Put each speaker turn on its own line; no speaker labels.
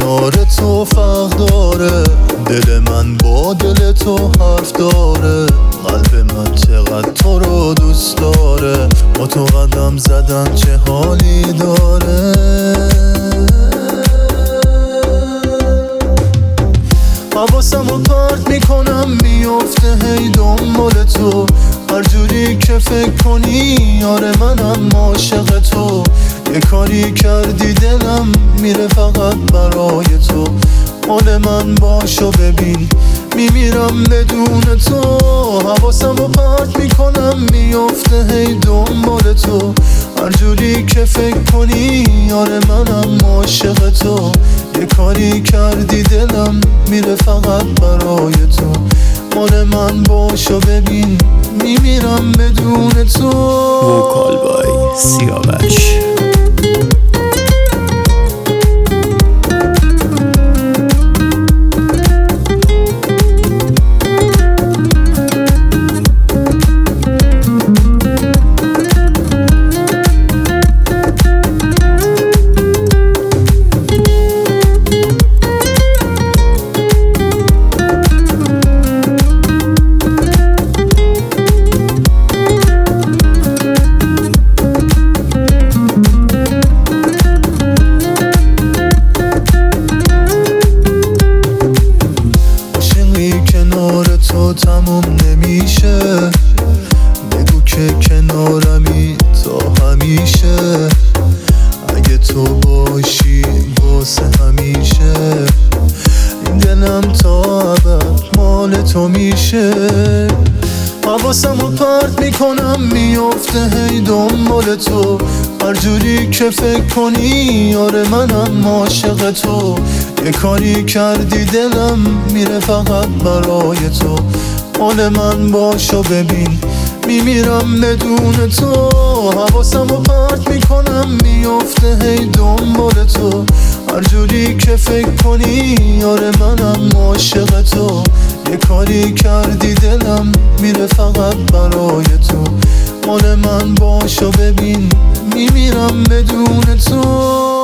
کنار تو فرق داره، دل من با دل تو حرف داره، قلب من چقدر تو رو دوست داره، با تو قدم زدن چه حالی داره. حواسمو پرت میکنم میفته هی دنبال تو، هر جوری که فکر کنی آره منم عاشق تو، یه کاری کردی دلم میره فقط برای تو، مال من باشو ببین میمیرم بدون تو. حواسمو پرت میکنم میفته هی دنبال تو، هر جوری که فکر کنی آره منم عاشق تو، یه کاری کردی دلم میره فقط برای تو، مال من باشو ببین میمیرم بدون تو.
وکال بای سیاوش.
کنار تو تموم نمیشه، بگو که کنارمی تا همیشه، اگه تو باشی واسه همیشه، این دلم تا ابد مال تو میشه. حواسمو پرت میکنم میفته هی دنبال تو، هر جوری که فکر کنی آره منم عاشق تو، یه کاری کردی دلم میره فقط برای تو، مال من باشو ببین میمیرم بدون تو. حواسمو پرت میکنم میفته هی دنبال تو، هر جوری که فکر کنی آره منم عاشق تو، یه کاری کردی دلم میره فقط برای تو، مال من باشو ببین میمیرم بدون تو.